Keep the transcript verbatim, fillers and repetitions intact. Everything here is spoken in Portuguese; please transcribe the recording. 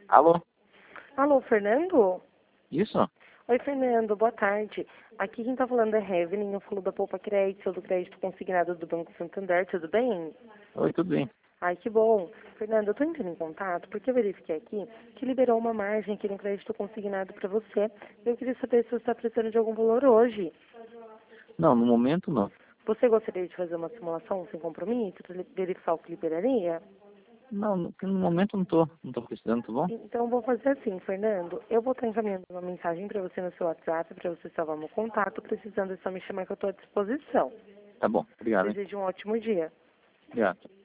Alô? Alô, Fernando? Isso? Oi, Fernando, boa tarde. Aqui quem tá falando é Heaven, eu falo da Poupa Crédito, sou do crédito consignado do Banco Santander, tudo bem? Oi, tudo bem? Ai, que bom. Fernando, eu tô entrando em contato porque eu verifiquei aqui que liberou uma margem aqui no crédito consignado para você. Eu queria saber se você está precisando de algum valor hoje. Não, no momento não. Você gostaria de fazer uma simulação sem compromisso para verificar o que liberaria? Não, no, no momento não tô, não tô precisando, tá bom? Então, eu vou fazer assim, Fernando. Eu vou estar encaminhando uma mensagem para você no seu WhatsApp, para você salvar meu contato. Precisando, é só me chamar que eu estou à disposição. Tá bom, obrigado, hein? Desejo um ótimo dia. Obrigado.